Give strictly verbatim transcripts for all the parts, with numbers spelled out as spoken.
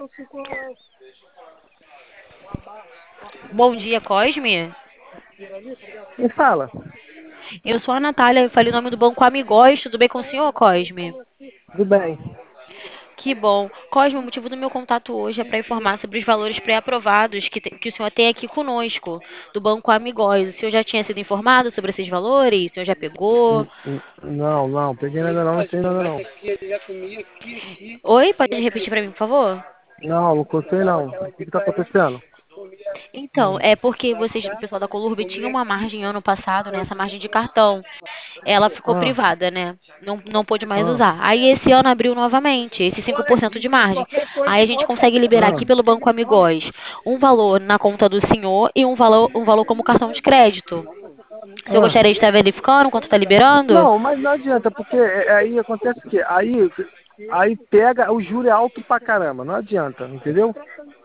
Bom dia, Cosme. Quem fala? Eu sou a Natália, eu falei o nome do Banco Amigóis. Tudo bem com o senhor, Cosme? Tudo bem. Que bom. Cosme, o motivo do meu contato hoje é para informar sobre os valores pré-aprovados que, te- que o senhor tem aqui conosco, do Banco Amigóis. O senhor já tinha sido informado sobre esses valores? O senhor já pegou? Hum, hum, Não, não, peguei nada não, não tem nada não. Oi, pode repetir para mim, por favor? Não, não gostei não. O que que tá acontecendo? Então, é porque vocês, o pessoal da Colurb tinha uma margem ano passado, né? Essa margem de cartão. Ela ficou Ah, privada, né? Não, não pôde mais ah, usar. Aí esse ano abriu novamente, esse cinco por cento de margem. Aí a gente consegue liberar aqui ah. pelo Banco Amigóis um valor na conta do senhor e um valor, um valor como cartão de crédito. O senhor Ah. gostaria de estar verificando quanto está liberando? Não, mas não adianta, porque é- é, aí acontece o quê? Aí, aí pega, o juro é alto pra caramba, não adianta, entendeu?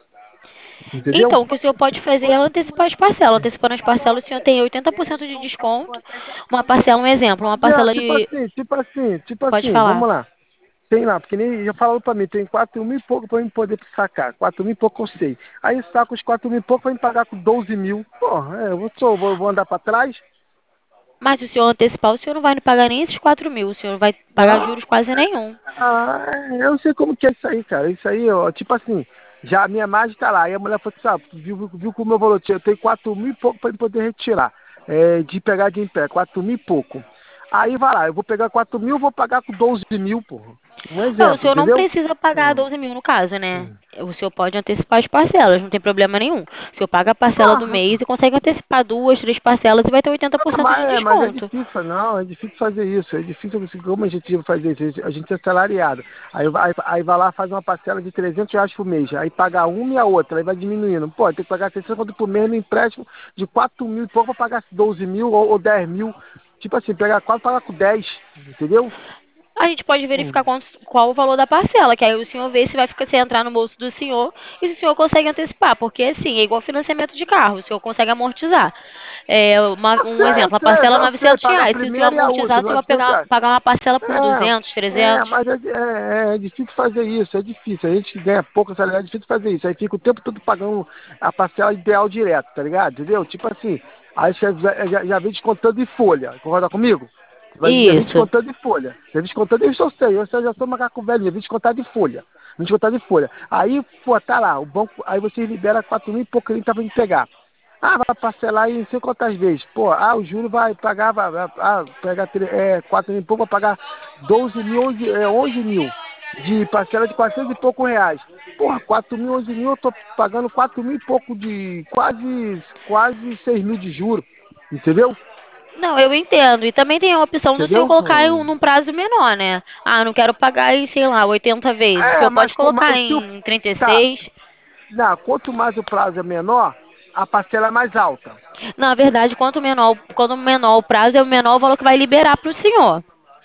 Entendeu? Então, o que o senhor pode fazer é antecipar as parcelas. Antecipando as parcelas, o senhor tem oitenta por cento de desconto. Uma parcela, um exemplo, uma Já, parcela tipo de. assim, tipo assim, tipo Pode assim, falar. vamos lá. Tem lá, porque nem já falaram pra mim, tem quatro mil e pouco pra mim poder sacar. Quatro mil e pouco eu sei. Aí saco os quatro mil e pouco pra mim pagar com doze mil. Porra, é, eu vou, sou, vou, vou andar pra trás? Mas se o senhor antecipar, o senhor não vai pagar nem esses quatro mil. O senhor vai pagar Ah, juros quase nenhum. ah, eu sei como que é isso aí, cara. Isso aí, ó, tipo assim, já a minha margem tá lá. Aí a mulher falou assim, sabe, viu, viu, viu que o meu valor tinha, eu tenho quatro mil e pouco pra mim poder retirar. É, de pegar de em pé, quatro mil e pouco. Aí vai lá, eu vou pegar quatro mil, vou pagar com doze mil, porra. Um Não, o exemplo, senhor não entendeu? precisa pagar Hum, doze mil no caso, né? hum. O senhor pode antecipar as parcelas, não tem problema nenhum. O senhor paga a parcela do mês Ah, e consegue antecipar duas, três parcelas e vai ter oitenta por ah, cento de mas, é, mas é desconto. difícil, não, é difícil fazer isso, é difícil, assim, como a gente vai fazer isso, a gente é salariado, aí, vai- aí vai lá faz uma parcela de trezentos reais por mês, aí paga uma e a outra, aí vai diminuindo, pô, tem que pagar seiscentos conto por mês no empréstimo de quatro mil e pouco para pagar doze mil ou, ou dez mil, tipo assim, pegar quatro pagar com dez, entendeu? A gente pode verificar Hum. quanto- qual o valor da parcela, que aí o senhor vê se vai ficar, se entrar no bolso do senhor e se o senhor consegue antecipar, porque assim, é igual financiamento de carro, o senhor consegue amortizar. É, uma- Eu um sei, eu exemplo, a sei, parcela é eu sei, novecentos paga a reais. Se o senhor primeira e a amortizar, o última, senhor não vai pegar, adianta. pagar uma parcela por duzentos, É, é, trezentos. mas é, é, é difícil fazer isso, é difícil. A gente que ganha pouco salário é difícil fazer isso. Aí fica o tempo todo pagando a parcela ideal direto, tá ligado? Entendeu? Tipo assim, aí você já, já, já vem descontando de folha, concorda comigo? Vai, já vem Isso. descontando de folha. Já vem descontando, eu só sei, eu só- já sou macaco velho, já vem descontar de folha. Vem descontar de folha. Aí, pô, tá lá, o banco, aí você libera quatro mil e pouco que tá pra me pegar. Ah, vai parcelar em não sei quantas vezes. Pô, ah, o juro vai pagar, vai, vai- ah, pegar tre- é, quatro mil e pouco, vai pagar doze mil, onze, é, onze mil. De parcela de quatrocentos e pouco reais. Porra, quatro mil, onze mil, eu tô pagando quatro mil e pouco de quase, quase seis mil de juro. Entendeu? Não, eu entendo. E também tem a opção do senhor Entendeu? colocar em um, Hum. num prazo menor, né? Ah, não quero pagar em, sei lá, oitenta vezes. O É, senhor mas pode como, colocar se o, em trinta e tá, seis. não, quanto mais o prazo é menor, a parcela é mais alta. Na verdade, quanto menor, quanto menor o prazo, é o menor o valor que vai liberar para o senhor.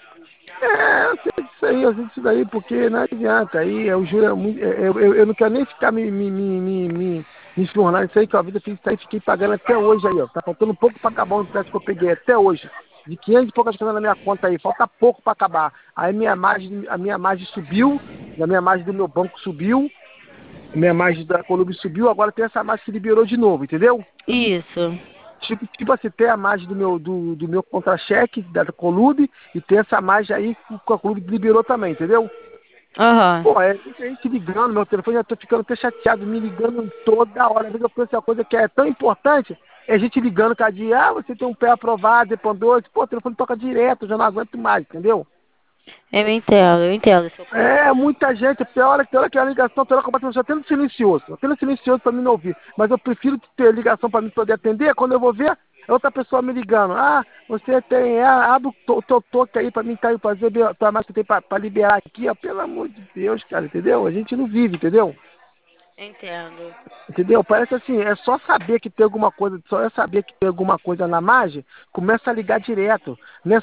É, eu sei disso aí, eu sei disso daí, porque não adianta. Aí eu juro, é muito, é, eu, eu, eu não quero nem ficar me, me, me, me, me, me esfornar nisso aí, que a vida fiz isso aí, fiquei pagando até hoje aí, ó. Tá faltando um pouco para acabar o empréstimo que eu peguei até hoje. De quinhentas e poucas coisas na minha conta aí, falta pouco para acabar. Aí minha margem, a minha margem subiu, a minha margem do meu banco subiu, a minha margem da Colube subiu, agora tem essa margem que liberou de novo, entendeu? Isso. Tipo, tipo assim, tem a margem do meu, do, do meu contra-cheque, da Colube, e tem essa margem aí que a Colube liberou também, entendeu? Aham. Pô, é muita gente ligando, meu telefone, já tô ficando até chateado, me ligando toda hora. Às vezes eu penso uma coisa que é tão importante, é gente ligando cada dia, ah, você tem um pé aprovado, depois dois, pô, o telefone toca direto, eu já não aguento mais, entendeu? Eu entendo, eu entendo, seu Cosme. É, muita gente, tem hora, tem hora que a ligação, tem hora que eu bato, já tendo silencioso, eu tendo silencioso para mim não ouvir, mas eu prefiro ter ligação para mim poder atender, quando eu vou ver, é outra pessoa me ligando, ah, você tem, ah, abre o teu toque aí para mim cair fazer, tua mais que tem para liberar aqui, ó, pelo amor de Deus, cara, entendeu? A gente não vive, entendeu? Entendo. Entendeu? Parece assim, é só saber que tem alguma coisa, só é saber que tem alguma coisa na margem, começa a ligar direto. Não é